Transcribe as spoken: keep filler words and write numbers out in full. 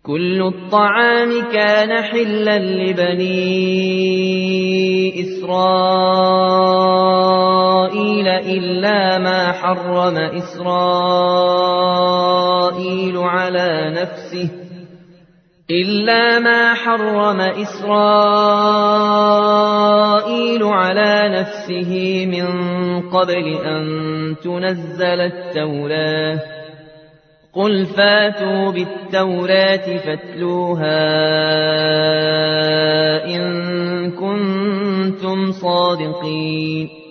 كل الطعام كان حلا لبني إسرائيل إلا ما حرم إسرائيل على نفسه إلا ما حرم إسرائيل على نفسه من قبل أن تنزل التوراة. قل فاتوا بالتوراة فاتلوها إن كنتم صادقين.